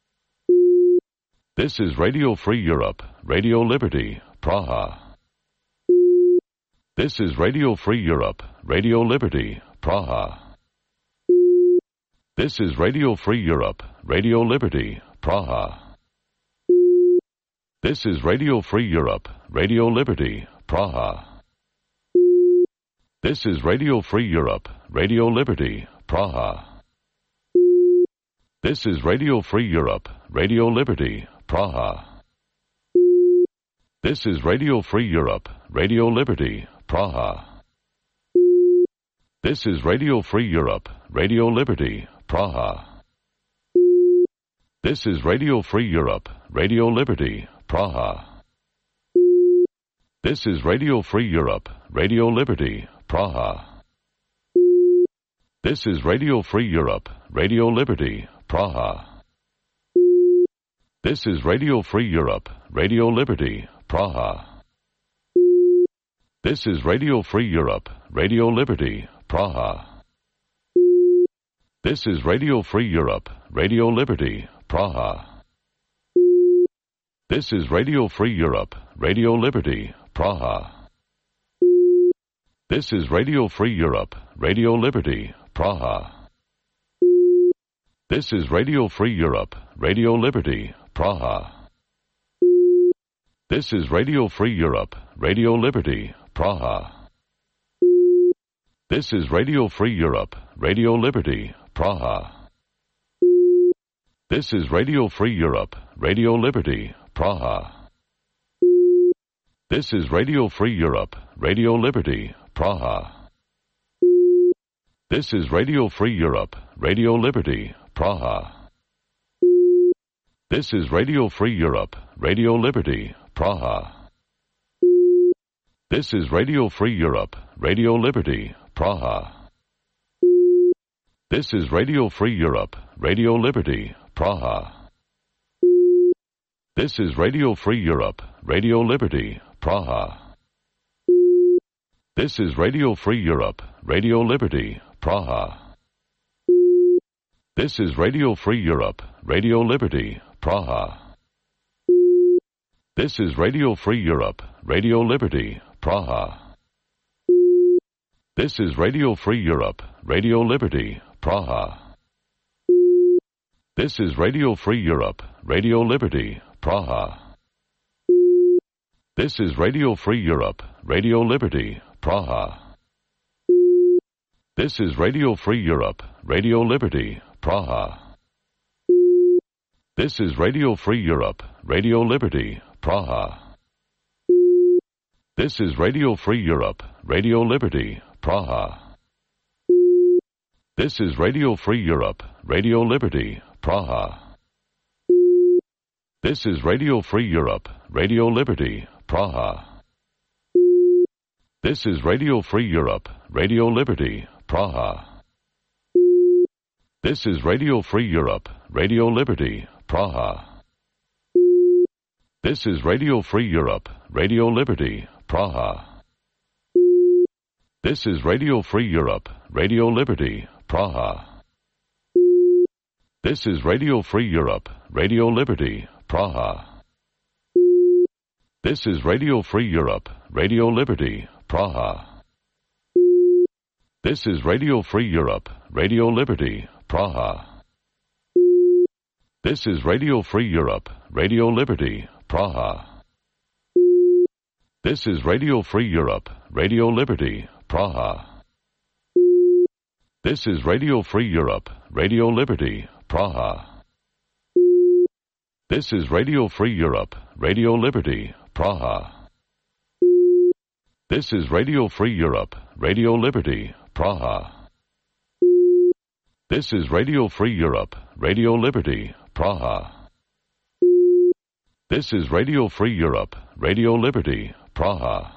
This is Radio Free Europe, Radio Liberty, Praha. This is Radio Free Europe, Radio Liberty, Praha. This is Radio Free Europe, Radio Liberty, Praha. This is Radio Free Europe, Radio Liberty, Praha. This is Radio Free Europe, Radio Liberty, Praha. This is Radio Free Europe, Radio Liberty, Praha. This is Radio Free Europe, Radio Liberty, Praha. This is Radio Free Europe, Radio Liberty, Praha. This is Radio Free Europe, Radio Liberty, Praha. This is Radio Free Europe, Radio Liberty, Praha. This is Radio Free Europe, Radio Liberty, Praha. This is Radio Free Europe, Radio Liberty, Praha. This is Radio Free Europe, Radio Liberty, Praha. This is Radio Free Europe, Radio Liberty, Praha. This is Radio Free Europe, Radio Liberty, Praha. This is Radio Free Europe, Radio Liberty, Praha. This is Radio Free Europe, Radio Liberty, Praha. This is Radio Free Europe, Radio Liberty, Praha. This is Radio Free Europe, Radio Liberty, Praha. This is Radio Free Europe, Radio Liberty, Praha. This is Radio Free Europe, Radio Liberty, Praha. This is Radio Free Europe, Radio Liberty, Praha. This is Radio Free Europe, Radio Liberty, Praha. This is Radio Free Europe, Radio Liberty, Praha. This is Radio Free Europe, Radio Liberty, Praha. This is Radio Free Europe, Radio Liberty, Praha. This is Radio Free Europe, Radio Liberty, Praha. This is Radio Free Europe, Radio Liberty, Praha. This is Radio Free Europe, Radio Liberty, Praha. This is Radio Free Europe, Radio Liberty, Praha. This is Radio Free Europe, Radio Liberty, Praha. This is Radio Free Europe, Radio Liberty, Praha. This is Radio Free Europe, Radio Liberty, Praha. This is Radio Free Europe, Radio Liberty, Praha. This is Radio Free Europe, Radio Liberty, Praha. This is Radio Free Europe, Radio Liberty, Praha. This is Radio Free Europe, Radio Liberty, Praha. This is Radio Free Europe, Radio Liberty, Praha. This is Radio Free Europe, Radio Liberty, Praha. This is Radio Free Europe, Radio Liberty, Praha. This is Radio Free Europe, Radio Liberty, Praha. This is Radio Free Europe, Radio Liberty, Praha. This is Radio Free Europe, Radio Liberty, Praha. This is Radio Free Europe, Radio Liberty, Praha. This is Radio Free Europe, Radio Liberty, Praha. This is Radio Free Europe, Radio Liberty, Praha. This is Radio Free Europe, Radio Liberty, Praha. This is Radio Free Europe, Radio Liberty, Praha. This is Radio Free Europe, Radio Liberty, Praha. This is Radio Free Europe, Radio Liberty, Praha. This is Radio Free Europe, Radio Liberty, Praha.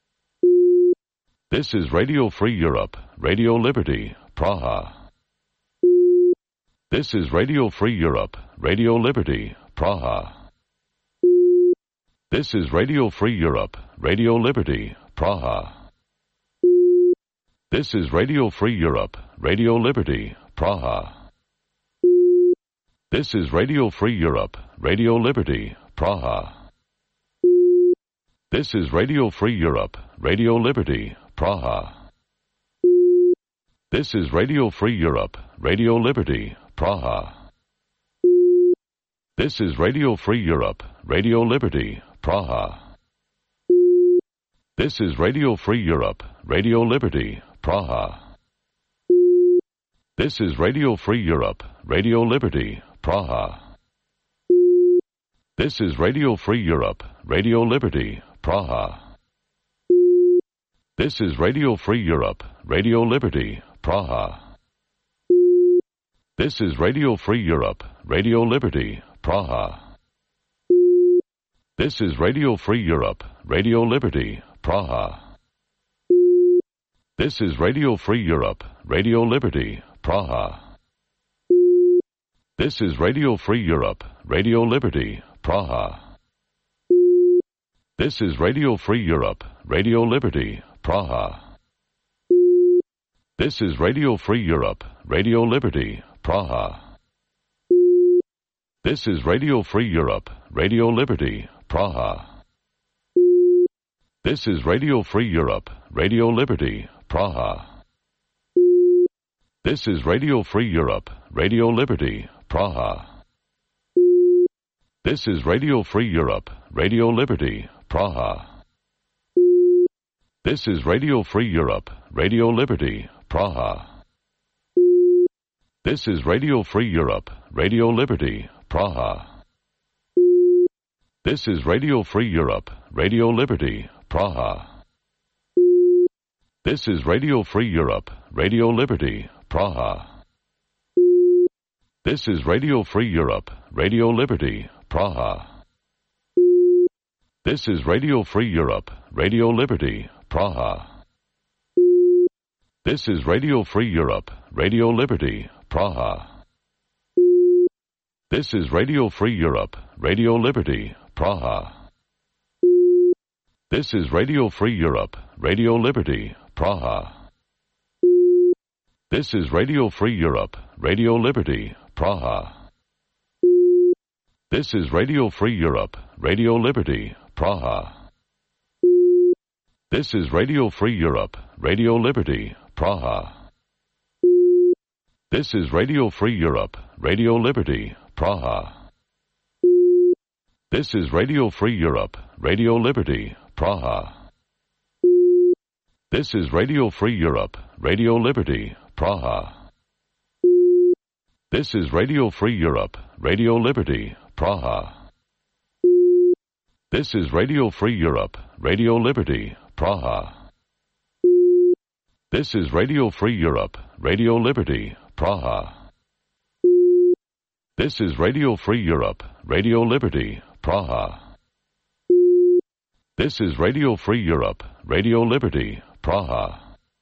This is Radio Free Europe, Radio Liberty, Praha. This is Radio Free Europe, Radio Liberty, Praha. This is Radio Free Europe, Radio Liberty, Praha. This is Radio Free Europe, Radio Liberty, Praha. This is Radio Free Europe, Radio Liberty, Praha. This is Radio Free Europe, Radio Liberty, Praha. This is Radio Free Europe, Radio Liberty, Praha. This is Radio Free Europe, Radio Liberty, Praha. This is Radio Free Europe, Radio Liberty, Praha. This is Radio Free Europe, Radio Liberty, Praha. This is Radio Free Europe, Radio Liberty, Praha. This is Radio Free Europe, Radio Liberty, Praha. This is Radio Free Europe, Radio Liberty, Praha. This is Radio Free Europe, Radio Liberty, Praha. This is Radio Free Europe, Radio Liberty, Praha. This is Radio Free Europe, Radio Liberty, Praha. This is Radio Free Europe, Radio Liberty, Praha. This is Radio Free Europe, Radio Liberty, Praha. This is Radio Free Europe, Radio Liberty, Praha. This is Radio Free Europe, Radio Liberty, Praha. This is Radio Free Europe, Radio Liberty, Praha. This is Radio Free Europe, Radio Liberty, Praha. This is Radio Free Europe, Radio Liberty, Praha. This is Radio Free Europe, Radio Liberty, Praha. This is Radio Free Europe, Radio Liberty, Praha. This is Radio Free Europe, Radio Liberty, Praha. This is Radio Free Europe, Radio Liberty, Praha. This is Radio Free Europe, Radio Liberty, Praha. This is Radio Free Europe, Radio Liberty, Praha. This is Radio Free Europe, Radio Liberty, Praha. This is Radio Free Europe, Radio Liberty, Praha. This is Radio Free Europe, Radio Liberty, Praha. This is Radio Free Europe, Radio Liberty, Praha. This is Radio Free Europe, Radio Liberty, Praha. This is Radio Free Europe, Radio Liberty, Praha. This is Radio Free Europe, Radio Liberty, Praha. This is Radio Free Europe, Radio Liberty, Praha. This is Radio Free Europe, Radio Liberty, Praha. This is Radio Free Europe, Radio Liberty, Praha. This is Radio Free Europe, Radio Liberty, Praha. This is Radio Free Europe, Radio Liberty, Praha. This is Radio Free Europe, Radio Liberty, Praha.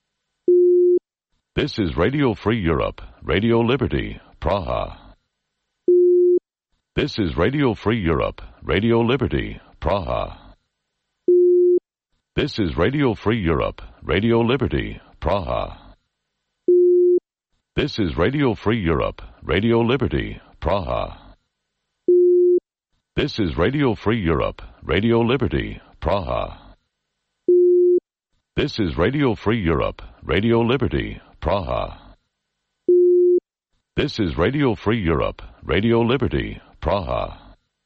This is Radio Free Europe, Radio Liberty, Praha. This is Radio Free Europe, Radio Liberty, Praha. This is Radio Free Europe, Radio Liberty, Praha. This is Radio Free Europe, Radio Liberty, Praha. This is Radio Free Europe, Radio Liberty, Praha. This is Radio Free Europe, Radio Liberty, Praha. This is Radio Free Europe, Radio Liberty, Praha.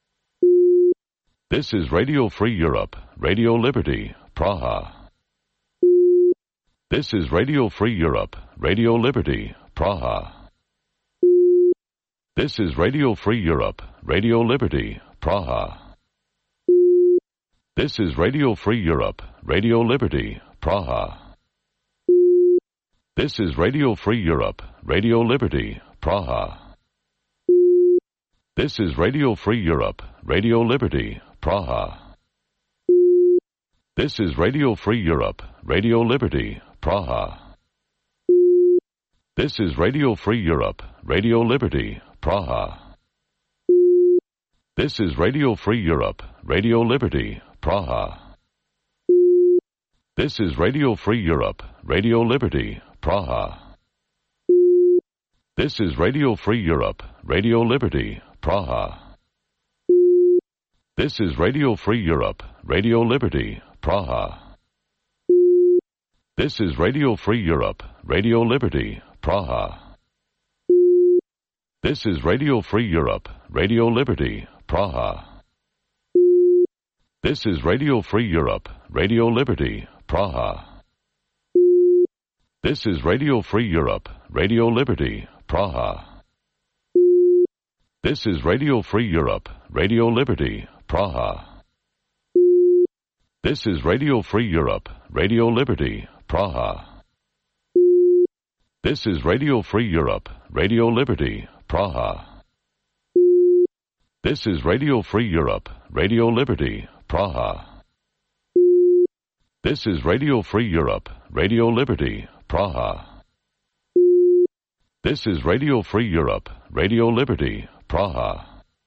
This is Radio Free Europe, Radio Liberty, Praha. This is Radio Free Europe, Radio Liberty, Praha. This is Radio Free Europe, Radio Liberty, Praha. This is Radio Free Europe, Radio Liberty, Praha. This is Radio Free Europe, Radio Liberty, Praha. This is Radio Free Europe, Radio Liberty, Praha. This is Radio Free Europe, Radio Liberty, Praha. This is Radio Free Europe, Radio Liberty, Praha. This is Radio Free Europe, Radio Liberty, Praha. This is Radio Free Europe, Radio Liberty, Praha. This is Radio Free Europe, Radio Liberty, Praha. This is Radio Free Europe, Radio Liberty, Praha. This is Radio Free Europe, Radio Liberty, Praha. This is Radio Free Europe, Radio Liberty, Praha. This is Radio Free Europe, Radio Liberty, Praha. This is Radio Free Europe, Radio Liberty, Praha. This is Radio Free Europe, Radio Liberty, Praha. This is Radio Free Europe, Radio Liberty, Praha. This is Radio Free Europe, Radio Liberty, Praha. This is Radio Free Europe, Radio Liberty, Praha. This is Radio Free Europe, Radio Liberty, Praha. This is Radio Free Europe, Radio Liberty, Praha.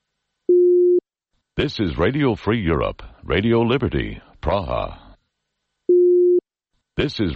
This is Radio Free Europe, Radio Liberty, Praha. This is